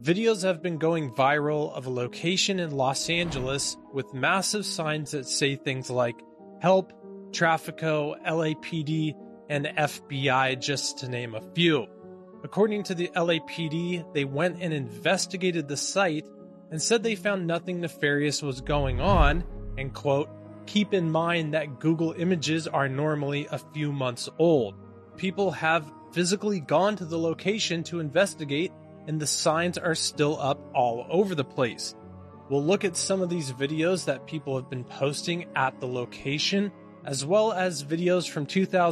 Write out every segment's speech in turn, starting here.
Videos have been going viral of a location in Los Angeles with massive signs that say things like help, Trafico, LAPD, and FBI, just to name a few. According to the LAPD, they went and investigated the site and said they found nothing nefarious was going on, and quote, keep in mind that Google images are normally a few months old. People have physically gone to the location to investigate, and the signs are still up all over the place. We'll look at some of these videos that people have been posting at the location, as well as videos from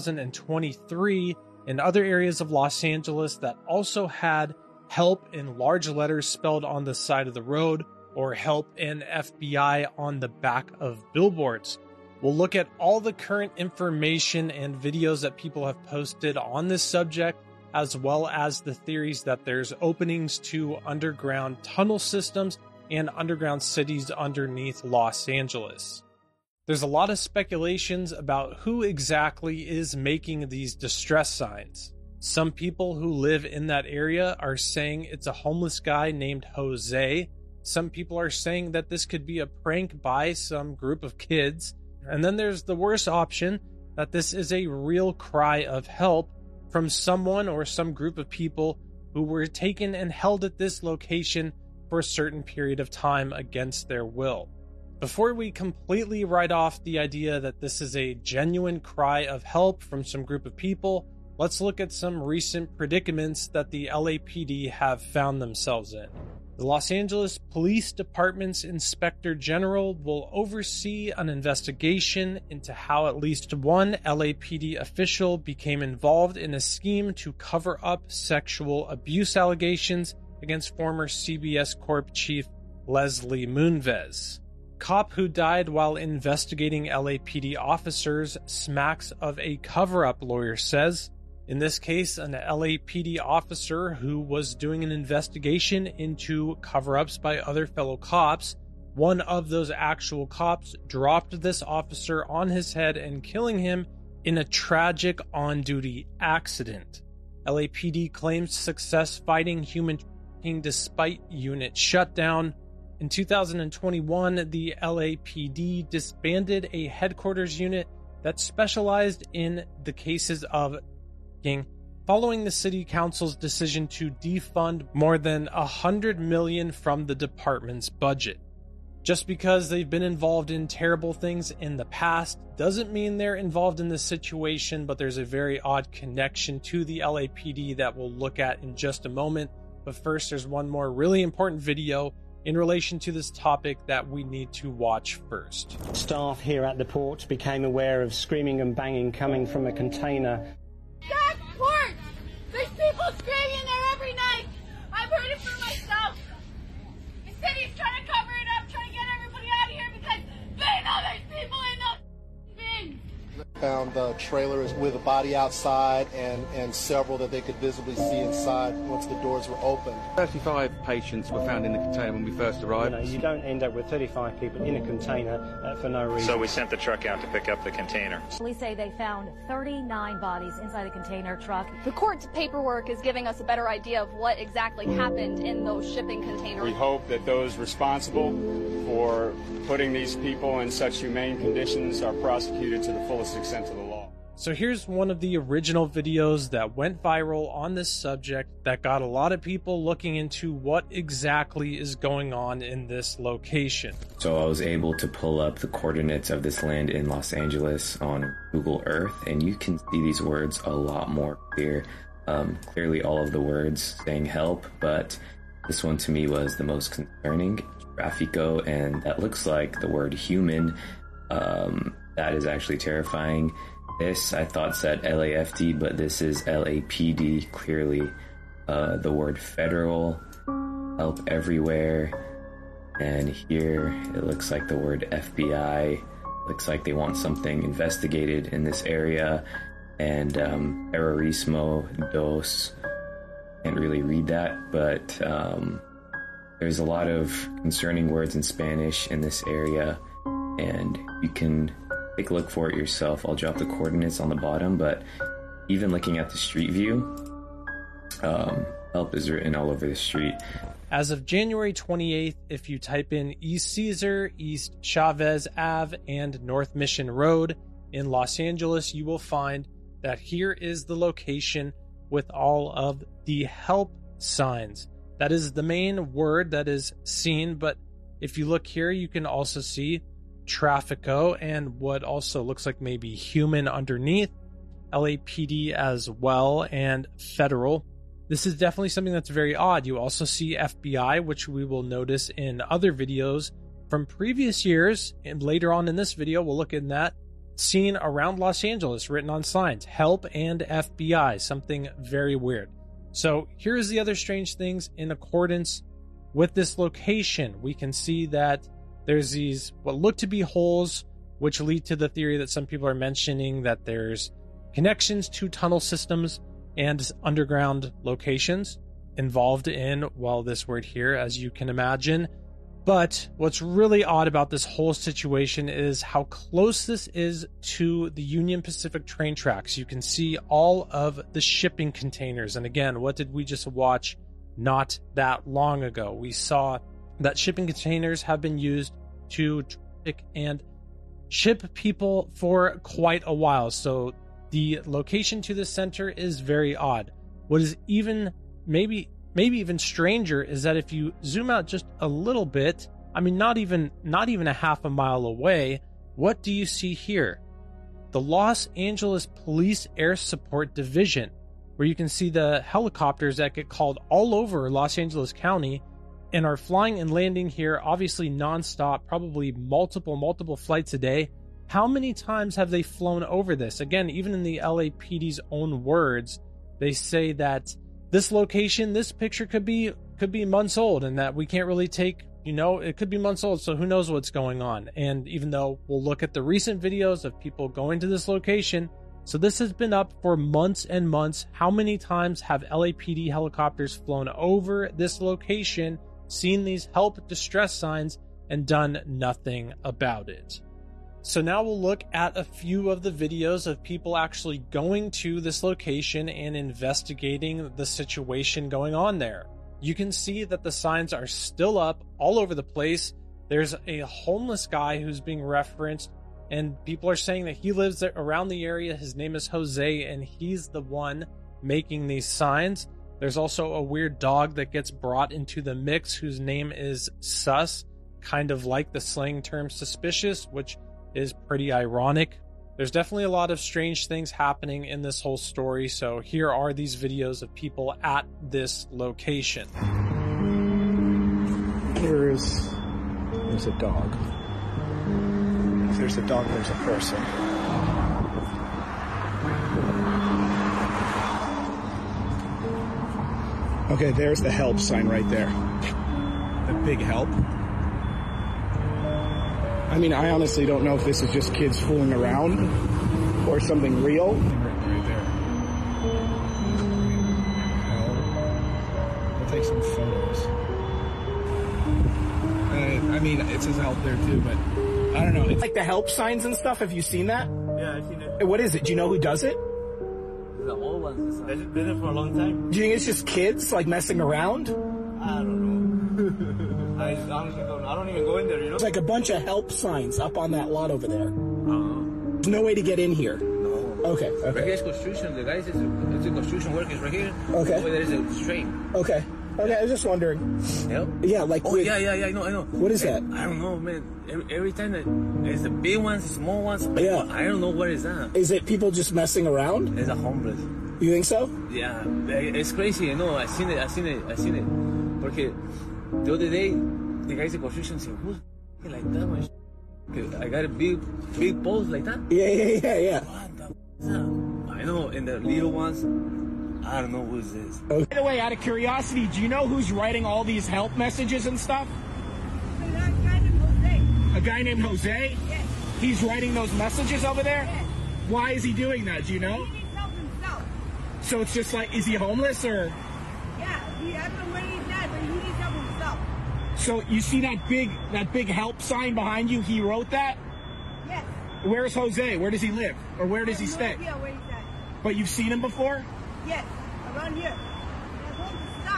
2023 in other areas of Los Angeles that also had help in large letters spelled on the side of the road, or help and FBI on the back of billboards. We'll look at all the current information and videos that people have posted on this subject, as well as the theories that there's openings to underground tunnel systems and underground cities underneath Los Angeles. There's a lot of speculations about who exactly is making these distress signs. Some people who live in that area are saying it's a homeless guy named Jose. Some people are saying that this could be a prank by some group of kids. And then there's the worst option, that this is a real cry of help from someone or some group of people who were taken and held at this location for a certain period of time against their will. Before we completely write off the idea that this is a genuine cry of help from some group of people, let's look at some recent predicaments that the LAPD have found themselves in. The Los Angeles Police Department's Inspector General will oversee an investigation into how at least one LAPD official became involved in a scheme to cover up sexual abuse allegations against former CBS Corp chief Leslie Moonves. Cop who died while investigating LAPD officers smacks of a cover-up, lawyer says. In this case, an LAPD officer who was doing an investigation into cover-ups by other fellow cops. One of those actual cops dropped this officer on his head and killing him in a tragic on-duty accident. LAPD claims success fighting human trafficking despite unit shutdown. In 2021, the LAPD disbanded a headquarters unit that specialized in the cases of following the city council's decision to defund more than $100 million from the department's budget. Just because they've been involved in terrible things in the past doesn't mean they're involved in this situation, but there's a very odd connection to the LAPD that we'll look at in just a moment. But first, there's one more really important video in relation to this topic that we need to watch first. Staff here at the port became aware of screaming and banging coming from a container. That port! There's people screaming there every night! I've heard it for myself! The city's trying to cover it up, trying to get everybody out of here because they know there's people in the thing! Found the trailers with a body outside and several that they could visibly see inside once the doors were open. 35 patients were found in the container when we first arrived. You don't end up with 35 people in a container for no reason. So we sent the truck out to pick up the container. Police say they found 39 bodies inside the container truck. The court's paperwork is giving us a better idea of what exactly happened in those shipping containers. We hope that those responsible for putting these people in such humane conditions are prosecuted to the fullest extent of the law. So here's one of the original videos that went viral on this subject that got a lot of people looking into what exactly is going on in this location. So I was able to pull up the coordinates of this land in Los Angeles on Google Earth, and you can see these words a lot more clear. Clearly all of the words saying help, but this one to me was the most concerning. Trafico, and that looks like the word human. That is actually terrifying. This I thought said LAFD, but this is LAPD. Clearly the word federal, help everywhere, and here it looks like the word FBI. Looks like they want something investigated in this area, and terrorismo dos. Can't really read that, but there's a lot of concerning words in Spanish in this area, and you can take a look for it yourself. I'll drop the coordinates on the bottom, but even looking at the street view, help is written all over the street. As of January 28th, if you type in East Caesar, East Chavez Ave, and North Mission Road in Los Angeles, you will find that here is the location with all of the help signs. That is the main word that is seen, but if you look here, you can also see Trafico and what also looks like maybe human underneath, LAPD as well, and federal. This is definitely something that's very odd. You also see FBI, which we will notice in other videos from previous years, and later on in this video, we'll look at that, seen around Los Angeles, written on signs, help and FBI, something very weird. So here's the other strange things in accordance with this location. We can see that there's these what look to be holes, which lead to the theory that some people are mentioning that there's connections to tunnel systems and underground locations involved in, well, this word here, as you can imagine. But what's really odd about this whole situation is how close this is to the Union Pacific train tracks. You can see all of the shipping containers. And again, what did we just watch not that long ago? We saw that shipping containers have been used to traffic and ship people for quite a while. So the location to the center is very odd. What is even maybe even stranger is that if you zoom out just a little bit, I mean, not even a half a mile away, what do you see here? The Los Angeles Police Air Support Division, where you can see the helicopters that get called all over Los Angeles County and are flying and landing here, obviously nonstop, probably multiple flights a day. How many times have they flown over this? Again, even in the LAPD's own words, they say that this location, this picture could be months old, and that we can't really take, it could be months old, so who knows what's going on. And even though we'll look at the recent videos of people going to this location, so this has been up for months and months. How many times have LAPD helicopters flown over this location, seen these help distress signs, and done nothing about it? So now we'll look at a few of the videos of people actually going to this location and investigating the situation going on there. You can see that the signs are still up all over the place. There's a homeless guy who's being referenced, and people are saying that he lives around the area. His name is Jose, and he's the one making these signs. There's also a weird dog that gets brought into the mix whose name is Sus, kind of like the slang term suspicious, which is pretty ironic. There's definitely a lot of strange things happening in this whole story, so here are these videos of people at this location. There's a dog. If there's a dog, there's a person. Okay, there's the help sign right there. The big help. I mean, I honestly don't know if this is just kids fooling around or something real. Right there. We'll take some photos. I mean, it says help there too, but I don't know. It's like the help signs and stuff. Have you seen that? Yeah, I've seen it. What is it? Do you know who does it? The old ones. They've been there for a long time. Do you think it's just kids, like, messing around? I don't know. I honestly don't. I don't even go in there, It's like a bunch of help signs up on that lot over there. There's no way to get in here. No. Okay. Right here is construction. The guys, it's a construction workers right here. Okay. Over there is a train. Okay. Okay, I was just wondering. Help? Yeah, like... Oh, yeah, I know. What is that? I don't know, man. Every time that there's the big ones, the small ones. Yeah. I don't know what is that. Is it people just messing around? It's a homeless. You think so? Yeah, it's crazy. I know. I seen it. Porque the other day, the guys in construction said, "Who's like that one?" I got a big post like that. Yeah. What the is that? I know. And the little ones, I don't know who's this. Okay. By the way, out of curiosity, do you know who's writing all these help messages and stuff? A guy named Jose. A guy named Jose? Yes. He's writing those messages over there? Yes. Why is he doing that? Do you know? He needs help himself. So it's just like, is he homeless or? Yeah, I don't know where he's at, but he needs help himself. So you see that big help sign behind you? He wrote that? Yes. Where's Jose? Where does he live? Or where does he stay? I have no idea where he's at. But you've seen him before? Yes, around here. That homeless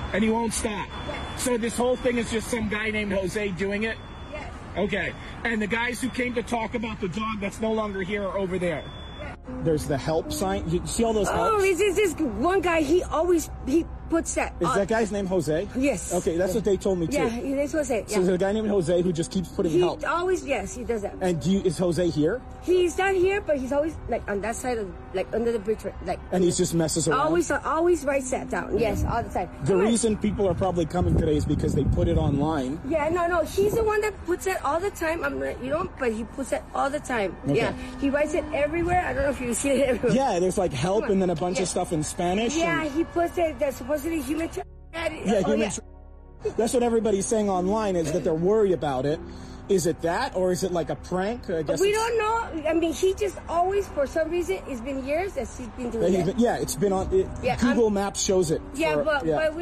And he won't stop? Yes. So this whole thing is just some guy named Jose doing it? Yes. Okay. And the guys who came to talk about the dog that's no longer here are over there? Yes. There's the help sign. You see all those helps? Oh, this one guy, he puts that. Is that guy's name Jose? Yes. Okay, that's what they told me too. Yeah, that's Jose. Yeah. So there's a guy named Jose who just keeps putting help. Yes, he does that. And is Jose here? He's not here, but he's always like on that side of, like under the bridge, like. And he just messes around. Always writes that down. Yes, all the time. The reason people are probably coming today is because they put it online. Yeah, no, he's the one that puts it all the time. But he puts it all the time. Okay. Yeah, he writes it everywhere. I don't know if you've seen it everywhere. Yeah, there's like help and then a bunch of stuff in Spanish. Yeah, he puts it. That's supposedly human. That's what everybody's saying online, is that they're worried about it. Is it that, or is it like a prank? I guess we don't know. I mean, he just always, for some reason, it's been years that he's been doing it. It's been on. Google Maps shows it. Yeah, but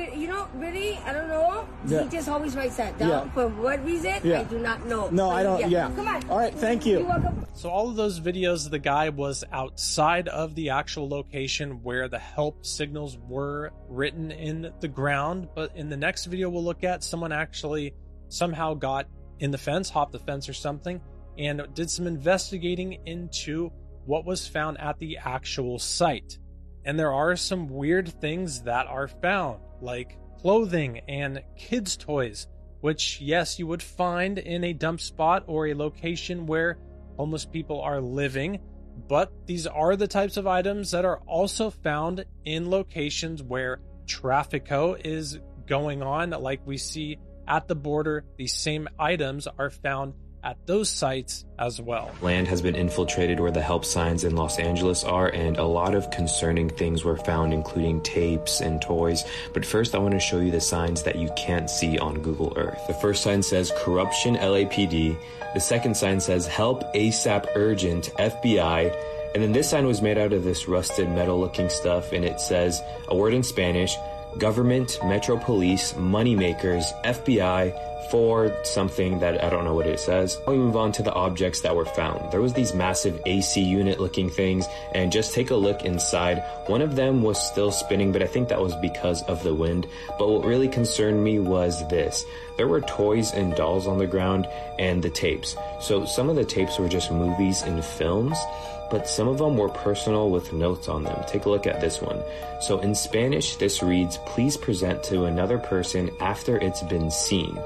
really, I don't know. Yeah. He just always writes that down. Yeah. For what reason, I do not know. No, I don't. Yeah. Come on. All right, thank you. You're welcome. So all of those videos, the guy was outside of the actual location where the help signals were written in the ground. But in the next video we'll look at, someone actually somehow got in the fence, hopped the fence or something, and did some investigating into what was found at the actual site. And there are some weird things that are found, like clothing and kids' toys, which, yes, you would find in a dump spot or a location where homeless people are living, but these are the types of items that are also found in locations where traffico is going on, like we see at the border. These same items are found at those sites as well. Land has been infiltrated where the help signs in Los Angeles are, and a lot of concerning things were found, including tapes and toys. But first, I want to show you the signs that you can't see on Google Earth. The first sign says Corruption LAPD. The second sign says Help ASAP Urgent FBI. And then this sign was made out of this rusted metal looking stuff, and it says a word in Spanish: Government, Metro Police, Moneymakers, FBI, for something that I don't know what it says. We move on to the objects that were found. There was these massive AC unit looking things, and just take a look inside. One of them was still spinning, but I think that was because of the wind. But what really concerned me was this. There were toys and dolls on the ground, and the tapes. So some of the tapes were just movies and films, but some of them were personal with notes on them. Take a look at this one. So in Spanish, this reads, "Please present to another person after it's been seen."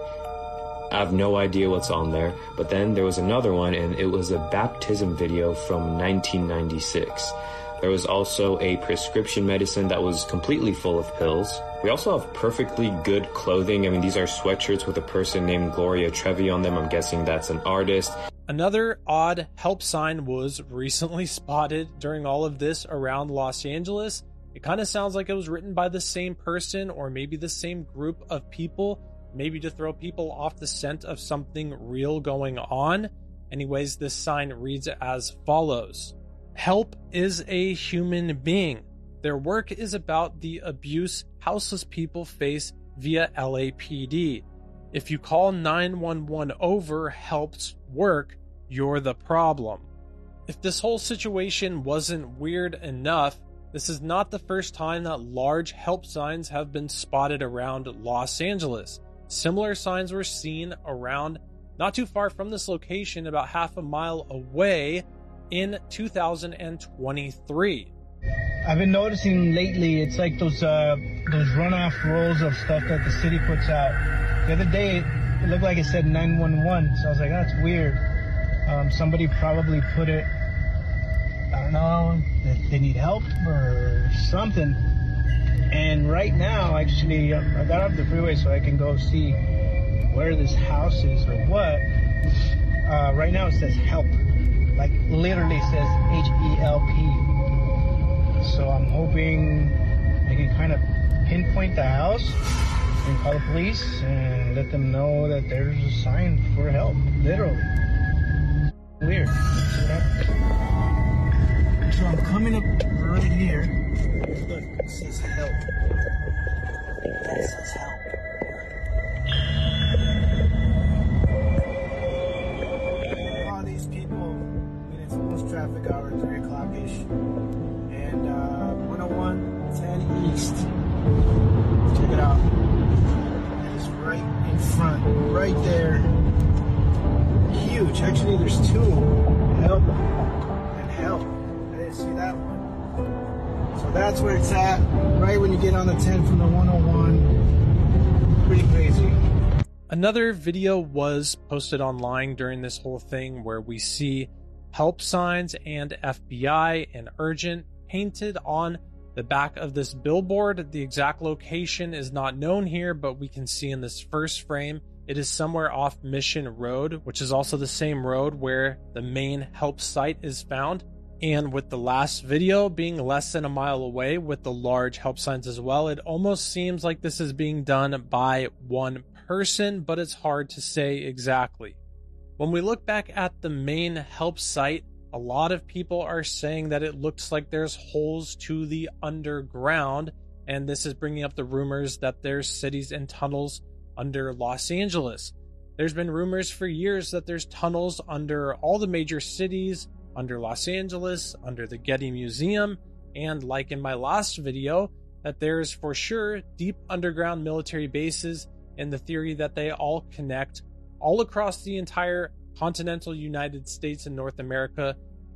I have no idea what's on there, but then there was another one, and it was a baptism video from 1996. There was also a prescription medicine that was completely full of pills. We also have perfectly good clothing. I mean, these are sweatshirts with a person named Gloria Trevi on them. I'm guessing that's an artist. Another odd help sign was recently spotted during all of this around Los Angeles. It kind of sounds like it was written by the same person, or maybe the same group of people, maybe to throw people off the scent of something real going on. Anyways, this sign reads as follows: Help is a human being. Their work is about the abuse houseless people face via LAPD. If you call 911 over help's work, you're the problem. If this whole situation wasn't weird enough, this is not the first time that large help signs have been spotted around Los Angeles. Similar signs were seen around not too far from this location, about half a mile away, in 2023. I've been noticing lately, it's like those runoff rolls of stuff that the city puts out. The other day, it looked like it said 911, so I was like, that's weird. Somebody probably put it, I don't know, that they need help or something. And right now, actually, I got off the freeway so I can go see where this house is or what. Right now it says help. Like literally says HELP. So I'm hoping I can kind of pinpoint the house and call the police and let them know that there's a sign for help. Literally. Weird. So I'm coming up right here. Look, it says help. That says help. All these people in full traffic hour, 3 o'clock-ish. And 101, 10 East. Check it out. right there. Huge. Actually, there's two. Help and help. I didn't see that one. So that's where it's at, right when you get on the 10 from the 101. Pretty crazy. Another video was posted online during this whole thing where we see help signs and FBI and urgent painted on the back of this billboard. The exact location is not known here, but we can see in this first frame it is somewhere off Mission Road, which is also the same road where the main help site is found. And with the last video being less than a mile away with the large help signs as well, it almost seems like this is being done by one person, but it's hard to say exactly. When we look back at the main help site, a lot of people are saying that it looks like there's holes to the underground, and this is bringing up the rumors that there's cities and tunnels under Los Angeles. There's been rumors for years that there's tunnels under all the major cities, under Los Angeles, under the Getty Museum, and like in my last video, that there's for sure deep underground military bases, and the theory that they all connect all across the entire continental United States and North America,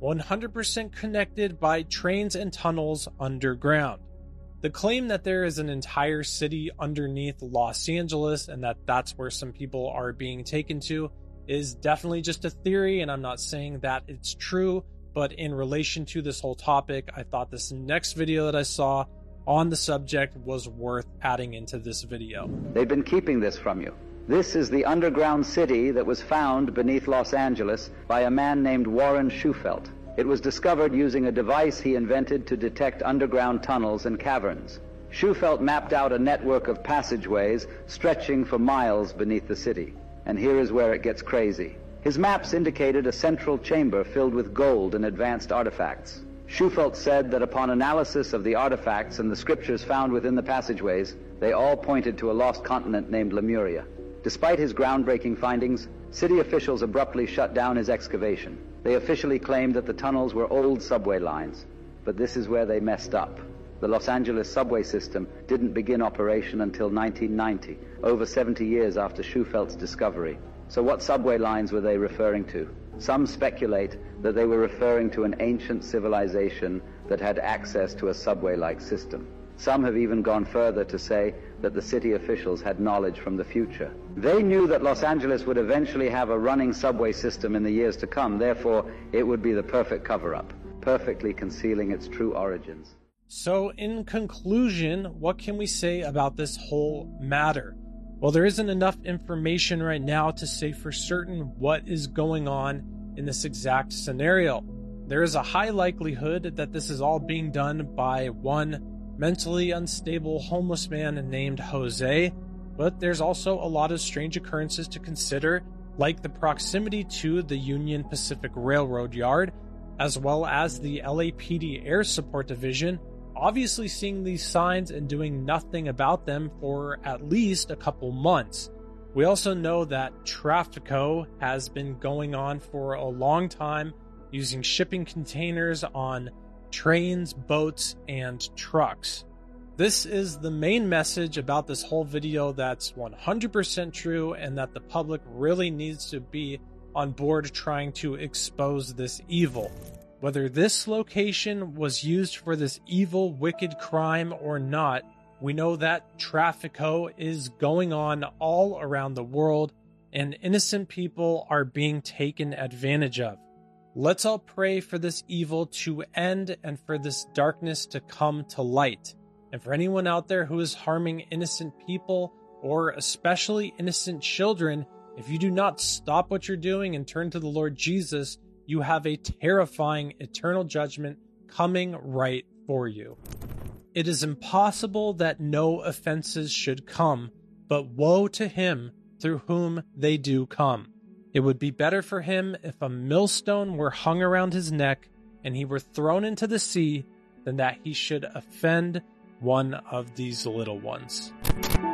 100% connected by trains and tunnels underground. The claim that there is an entire city underneath Los Angeles and that that's where some people are being taken to is definitely just a theory, and I'm not saying that it's true, but in relation to this whole topic, I thought this next video that I saw on the subject was worth adding into this video. They've been keeping this from you. This is the underground city that was found beneath Los Angeles by a man named Warren Shufelt. It was discovered using a device he invented to detect underground tunnels and caverns. Shufelt mapped out a network of passageways stretching for miles beneath the city. And here is where it gets crazy. His maps indicated a central chamber filled with gold and advanced artifacts. Shufelt said that upon analysis of the artifacts and the scriptures found within the passageways, they all pointed to a lost continent named Lemuria. Despite his groundbreaking findings, city officials abruptly shut down his excavation. They officially claimed that the tunnels were old subway lines, but this is where they messed up. The Los Angeles subway system didn't begin operation until 1990, over 70 years after Schufelt's discovery. So what subway lines were they referring to? Some speculate that they were referring to an ancient civilization that had access to a subway-like system. Some have even gone further to say that the city officials had knowledge from the future. They knew that Los Angeles would eventually have a running subway system in the years to come, therefore it would be the perfect cover-up, perfectly concealing its true origins. So in conclusion, what can we say about this whole matter? Well, there isn't enough information right now to say for certain what is going on in this exact scenario. There is a high likelihood that this is all being done by one mentally unstable homeless man named Jose, but there's also a lot of strange occurrences to consider, like the proximity to the Union Pacific Railroad yard, as well as the LAPD Air Support Division, obviously seeing these signs and doing nothing about them for at least a couple months. We also know that Trafico has been going on for a long time, using shipping containers on trains, boats, and trucks. This is the main message about this whole video that's 100% true, and that the public really needs to be on board trying to expose this evil. Whether this location was used for this evil, wicked crime or not, we know that Trafico is going on all around the world, and innocent people are being taken advantage of. Let's all pray for this evil to end and for this darkness to come to light. And for anyone out there who is harming innocent people, or especially innocent children, if you do not stop what you're doing and turn to the Lord Jesus, you have a terrifying eternal judgment coming right for you. It is impossible that no offenses should come, but woe to him through whom they do come. It would be better for him if a millstone were hung around his neck and he were thrown into the sea than that he should offend one of these little ones.